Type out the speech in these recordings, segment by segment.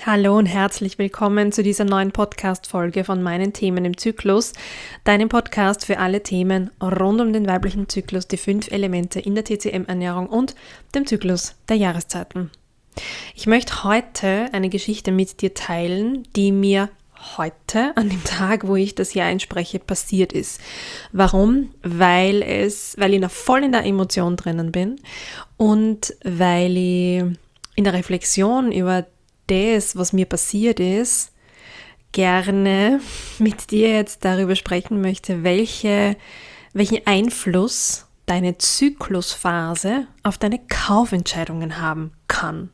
Hallo und herzlich willkommen zu dieser neuen Podcast-Folge von meinen Themen im Zyklus, deinem Podcast für alle Themen rund um den weiblichen Zyklus, die 5 Elemente in der TCM-Ernährung und dem Zyklus der Jahreszeiten. Ich möchte heute eine Geschichte mit dir teilen, die mir heute, an dem Tag, wo ich das Jahr einspreche, passiert ist. Warum? Weil ich noch voll in der Emotion drinnen bin und weil ich in der Reflexion über das, was mir passiert ist, gerne mit dir jetzt darüber sprechen möchte, welchen Einfluss deine Zyklusphase auf deine Kaufentscheidungen haben kann.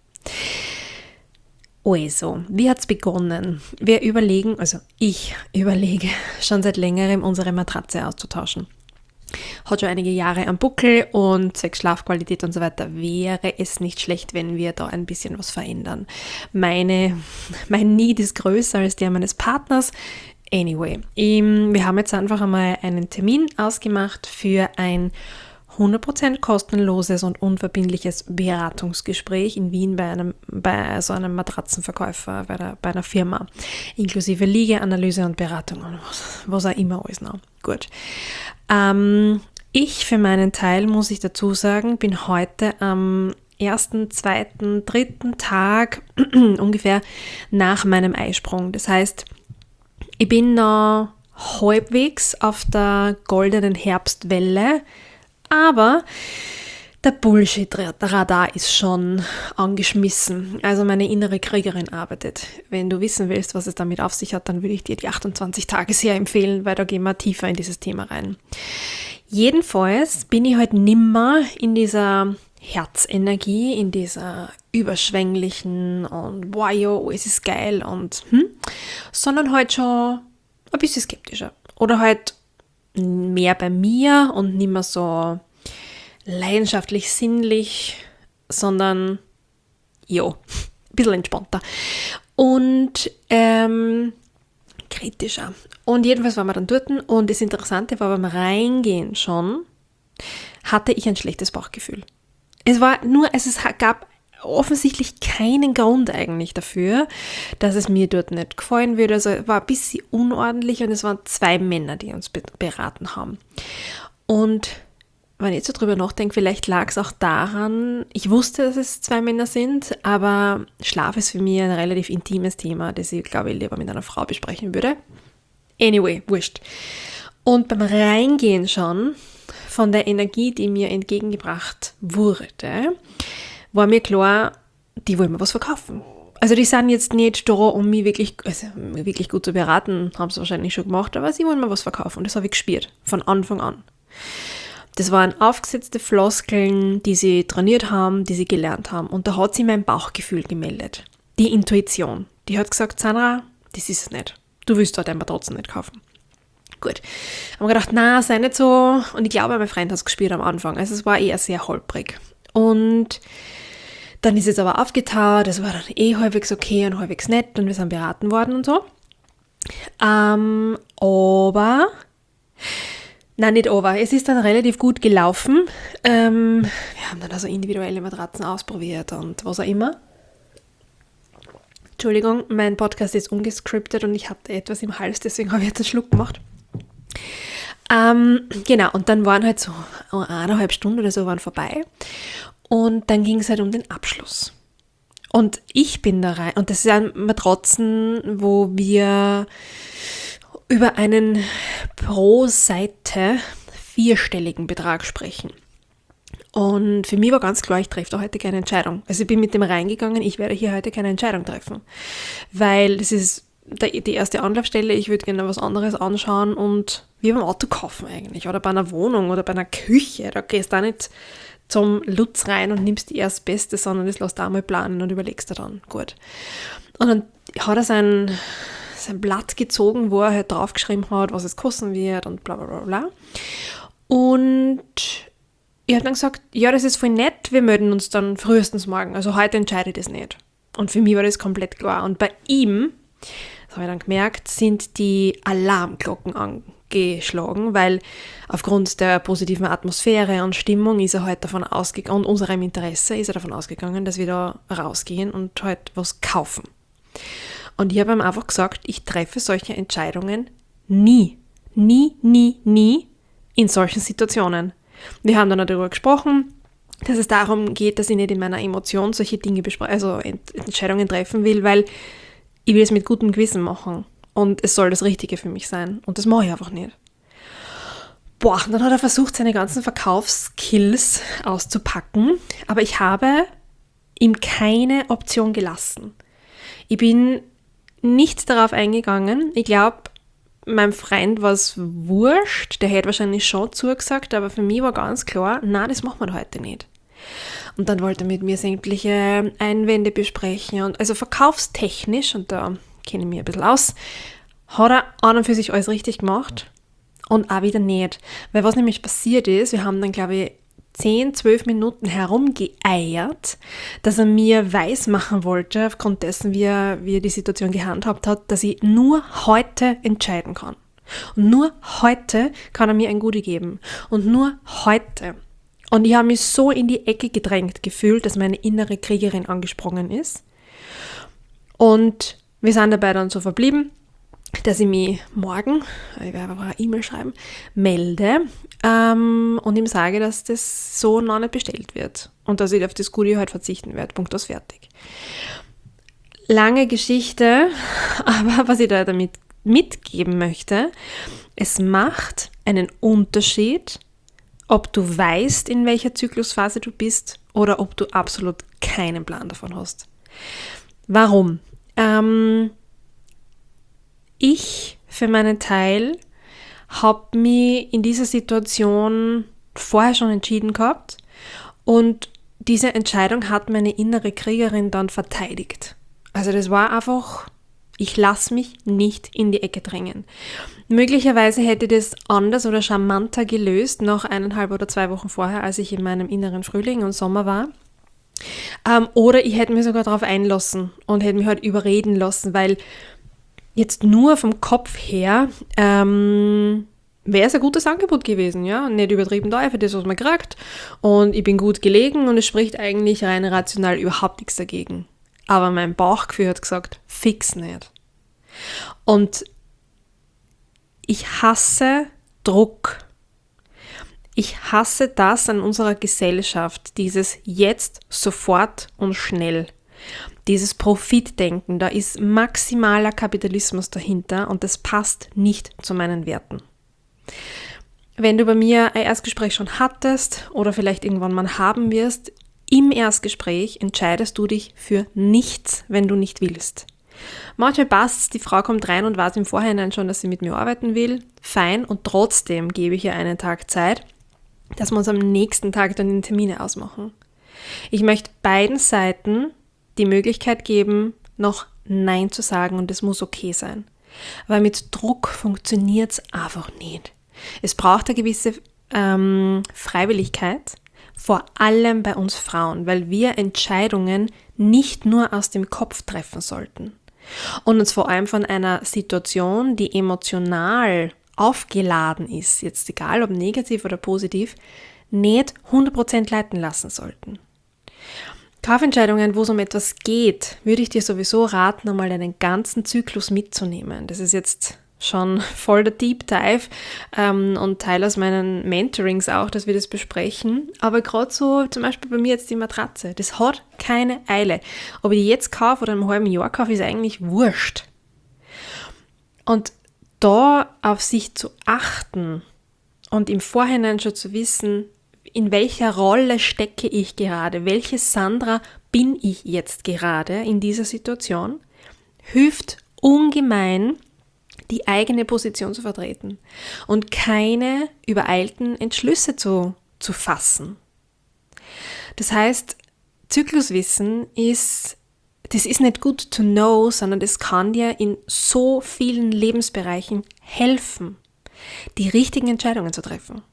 Also, wie hat es begonnen? Ich überlege schon seit längerem, unsere Matratze auszutauschen. Hat schon einige Jahre am Buckel und zwecks Schlafqualität und so weiter wäre es nicht schlecht, wenn wir da ein bisschen was verändern. Mein Need ist größer als der meines Partners. Anyway, wir haben jetzt einfach einmal einen Termin ausgemacht für ein 100% kostenloses und unverbindliches Beratungsgespräch in Wien bei so einem Matratzenverkäufer, bei einer Firma, inklusive Liegeanalyse und Beratung und was auch immer alles noch. Gut. Ich für meinen Teil, muss ich dazu sagen, bin heute am 1., 2., 3. Tag ungefähr nach meinem Eisprung. Das heißt, ich bin noch halbwegs auf der goldenen Herbstwelle, aber der Bullshit-Radar ist schon angeschmissen. Also meine innere Kriegerin arbeitet. Wenn du wissen willst, was es damit auf sich hat, dann würde ich dir die 28 Tage sehr empfehlen, weil da gehen wir tiefer in dieses Thema rein. Jedenfalls bin ich halt nimmer in dieser Herzenergie, in dieser überschwänglichen und wow, jo, es ist geil und sondern halt schon ein bisschen skeptischer. Oder halt mehr bei mir und nicht mehr so leidenschaftlich, sinnlich, sondern ein bisschen entspannter und kritischer. Und jedenfalls waren wir dann dort und das Interessante war, beim Reingehen schon hatte ich ein schlechtes Bauchgefühl. Es gab offensichtlich keinen Grund eigentlich dafür, dass es mir dort nicht gefallen würde. Also es war ein bisschen unordentlich und es waren 2 Männer, die uns beraten haben. Und wenn ich jetzt so drüber nachdenke, vielleicht lag es auch daran, ich wusste, dass es 2 Männer sind, aber Schlaf ist für mich ein relativ intimes Thema, das ich, glaube ich, lieber mit einer Frau besprechen würde. Anyway, wurscht. Und beim Reingehen schon von der Energie, die mir entgegengebracht wurde, war mir klar, die wollen mir was verkaufen. Also die sind jetzt nicht da, um mich wirklich gut zu beraten, haben sie wahrscheinlich schon gemacht, aber sie wollen mir was verkaufen und das habe ich gespürt, von Anfang an. Das waren aufgesetzte Floskeln, die sie trainiert haben, die sie gelernt haben. Und da hat sich mein Bauchgefühl gemeldet. Die Intuition. Die hat gesagt, Sandra, das ist es nicht. Du willst da deine Matratzen nicht kaufen. Gut. Haben wir gedacht, na, sei nicht so. Und ich glaube, mein Freund hat es gespürt am Anfang. Also es war eher sehr holprig. Und dann ist es aber aufgetaut. Das war dann halbwegs okay und halbwegs nett. Und wir sind beraten worden und so. Es ist dann relativ gut gelaufen. Wir haben dann also individuelle Matratzen ausprobiert und was auch immer. Entschuldigung, mein Podcast ist ungescriptet und ich hatte etwas im Hals, deswegen habe ich jetzt einen Schluck gemacht. Genau, und dann waren halt so 1,5 Stunden oder so waren vorbei und dann ging es halt um den Abschluss. Und ich bin da rein, und das sind Matratzen, wo wir über einen pro Seite 4-stelligen Betrag sprechen. Und für mich war ganz klar, ich treffe da heute keine Entscheidung. Also ich bin mit dem reingegangen, ich werde hier heute keine Entscheidung treffen. Weil das ist die erste Anlaufstelle, ich würde gerne was anderes anschauen und wie beim Auto kaufen eigentlich. Oder bei einer Wohnung oder bei einer Küche. Da gehst du auch nicht zum Lutz rein und nimmst die Erstbeste, sondern das lässt du auch mal planen und überlegst dir dann. Gut. Und dann hat er sein Blatt gezogen, wo er halt draufgeschrieben hat, was es kosten wird und bla bla bla bla. Und ich habe dann gesagt, ja, das ist voll nett, wir melden uns dann frühestens morgen. Also heute entscheide ich das nicht. Und für mich war das komplett klar. Und bei ihm, das habe ich dann gemerkt, sind die Alarmglocken angeschlagen, weil aufgrund der positiven Atmosphäre und Stimmung ist er halt davon ausgegangen, und unserem Interesse ist er davon ausgegangen, dass wir da rausgehen und halt was kaufen. Und ich habe ihm einfach gesagt, ich treffe solche Entscheidungen nie. Nie, nie, nie in solchen Situationen. Wir haben dann darüber gesprochen, dass es darum geht, dass ich nicht in meiner Emotion solche Dinge Entscheidungen treffen will, weil ich will es mit gutem Gewissen machen. Und es soll das Richtige für mich sein. Und das mache ich einfach nicht. Dann hat er versucht, seine ganzen Verkaufsskills auszupacken. Aber ich habe ihm keine Option gelassen. Ich bin nicht darauf eingegangen. Ich glaube, meinem Freund war es wurscht. Der hätte wahrscheinlich schon zugesagt. Aber für mich war ganz klar, nein, das machen wir heute nicht. Und dann wollte er mit mir sämtliche Einwände besprechen. Und also verkaufstechnisch, und da kenne ich mich ein bisschen aus, hat er an und für sich alles richtig gemacht und auch wieder nicht. Weil was nämlich passiert ist, wir haben dann, glaube ich, 10, 12 Minuten herumgeeiert, dass er mir weismachen wollte, aufgrund dessen, wie er die Situation gehandhabt hat, dass ich nur heute entscheiden kann. Und nur heute kann er mir ein Gute geben. Und nur heute. Und ich habe mich so in die Ecke gedrängt gefühlt, dass meine innere Kriegerin angesprungen ist. Und wir sind dabei dann so verblieben, dass ich mich morgen, ich werde aber eine E-Mail schreiben, melde und ihm sage, dass das so noch nicht bestellt wird und dass ich auf das Goodie halt verzichten werde. Punkt, aus, fertig. Lange Geschichte, aber was ich da damit mitgeben möchte, es macht einen Unterschied, ob du weißt, in welcher Zyklusphase du bist oder ob du absolut keinen Plan davon hast. Warum? Ich für meinen Teil habe mich in dieser Situation vorher schon entschieden gehabt und diese Entscheidung hat meine innere Kriegerin dann verteidigt. Also das war einfach, ich lasse mich nicht in die Ecke drängen. Möglicherweise hätte ich das anders oder charmanter gelöst, noch 1,5 oder 2 Wochen vorher, als ich in meinem inneren Frühling und Sommer war. Oder ich hätte mich sogar darauf einlassen und hätte mich halt überreden lassen, weil jetzt nur vom Kopf her wäre es ein gutes Angebot gewesen, ja, nicht übertrieben teuer für das, was man kriegt und ich bin gut gelegen und es spricht eigentlich rein rational überhaupt nichts dagegen. Aber mein Bauchgefühl hat gesagt, fix nicht. Und ich hasse Druck. Ich hasse das an unserer Gesellschaft, dieses jetzt, sofort und schnell. Dieses Profitdenken, da ist maximaler Kapitalismus dahinter und das passt nicht zu meinen Werten. Wenn du bei mir ein Erstgespräch schon hattest oder vielleicht irgendwann mal haben wirst, im Erstgespräch entscheidest du dich für nichts, wenn du nicht willst. Manchmal passt's, die Frau kommt rein und weiß im Vorhinein schon, dass sie mit mir arbeiten will. Fein, und trotzdem gebe ich ihr einen Tag Zeit, dass wir uns am nächsten Tag dann die Termine ausmachen. Ich möchte beiden Seiten die Möglichkeit geben, noch Nein zu sagen und es muss okay sein. Weil mit Druck funktioniert es einfach nicht. Es braucht eine gewisse Freiwilligkeit, vor allem bei uns Frauen, weil wir Entscheidungen nicht nur aus dem Kopf treffen sollten und uns vor allem von einer Situation, die emotional aufgeladen ist, jetzt egal ob negativ oder positiv, nicht 100% leiten lassen sollten. Kaufentscheidungen, wo es um etwas geht, würde ich dir sowieso raten, einmal deinen ganzen Zyklus mitzunehmen. Das ist jetzt schon voll der Deep Dive und Teil aus meinen Mentorings auch, dass wir das besprechen. Aber gerade so, zum Beispiel bei mir jetzt die Matratze, das hat keine Eile. Ob ich die jetzt kaufe oder in einem halben Jahr kaufe, ist eigentlich wurscht. Und da auf sich zu achten und im Vorhinein schon zu wissen, in welcher Rolle stecke ich gerade, welche Sandra bin ich jetzt gerade in dieser Situation, hilft ungemein, die eigene Position zu vertreten und keine übereilten Entschlüsse zu fassen. Das heißt, Zykluswissen ist nicht good to know, sondern das kann dir in so vielen Lebensbereichen helfen, die richtigen Entscheidungen zu treffen.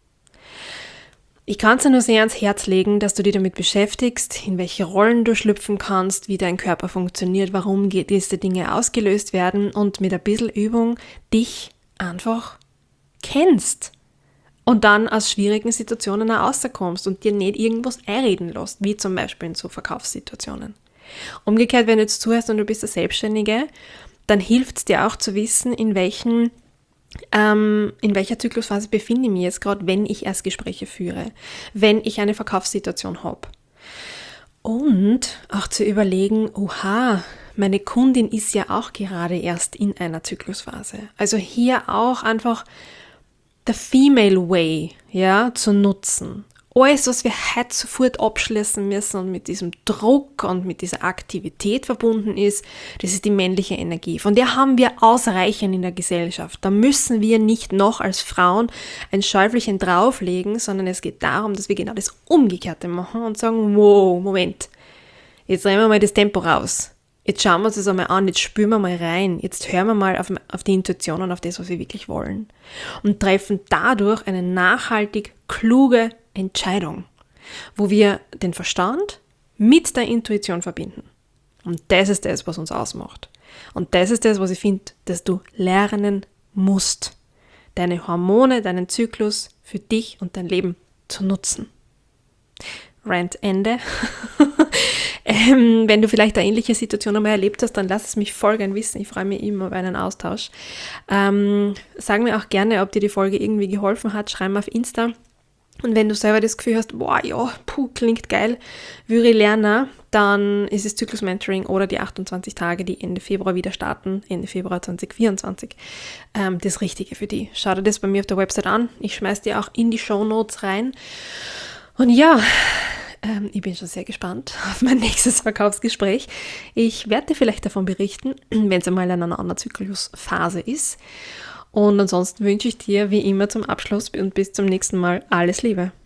Ich kann es dir nur sehr ans Herz legen, dass du dich damit beschäftigst, in welche Rollen du schlüpfen kannst, wie dein Körper funktioniert, warum diese Dinge ausgelöst werden und mit ein bisschen Übung dich einfach kennst und dann aus schwierigen Situationen auch rauskommst und dir nicht irgendwas einreden lässt, wie zum Beispiel in so Verkaufssituationen. Umgekehrt, wenn du jetzt zuhörst und du bist eine Selbstständige, dann hilft es dir auch zu wissen, in welcher Zyklusphase befinde ich mich jetzt gerade, wenn ich Erstgespräche führe, wenn ich eine Verkaufssituation habe. Und auch zu überlegen, oha, meine Kundin ist ja auch gerade erst in einer Zyklusphase. Also hier auch einfach der Female Way, ja, zu nutzen. Alles, was wir heute sofort abschließen müssen und mit diesem Druck und mit dieser Aktivität verbunden ist, das ist die männliche Energie. Von der haben wir ausreichend in der Gesellschaft. Da müssen wir nicht noch als Frauen ein Schäufelchen drauflegen, sondern es geht darum, dass wir genau das Umgekehrte machen und sagen, wow, Moment, jetzt drehen wir mal das Tempo raus. Jetzt schauen wir uns das einmal an, jetzt spüren wir mal rein, jetzt hören wir mal auf die Intuition und auf das, was wir wirklich wollen. Und treffen dadurch eine nachhaltig kluge Entscheidung, wo wir den Verstand mit der Intuition verbinden. Und das ist das, was uns ausmacht. Und das ist das, was ich finde, dass du lernen musst, deine Hormone, deinen Zyklus für dich und dein Leben zu nutzen. Rant Ende. Wenn du vielleicht eine ähnliche Situation einmal erlebt hast, dann lass es mich voll gern wissen. Ich freue mich immer über einen Austausch. Sag mir auch gerne, ob dir die Folge irgendwie geholfen hat. Schreib mir auf Insta. Und wenn du selber das Gefühl hast, boah, ja, klingt geil, würde ich lernen, dann ist es Zyklus-Mentoring oder die 28 Tage, die Ende Februar wieder starten, Ende Februar 2024, das Richtige für dich. Schau dir das bei mir auf der Website an. Ich schmeiß dir auch in die Shownotes rein. Und ja, ich bin schon sehr gespannt auf mein nächstes Verkaufsgespräch. Ich werde dir vielleicht davon berichten, wenn es einmal in einer anderen Zyklusphase ist. Und ansonsten wünsche ich dir wie immer zum Abschluss und bis zum nächsten Mal alles Liebe.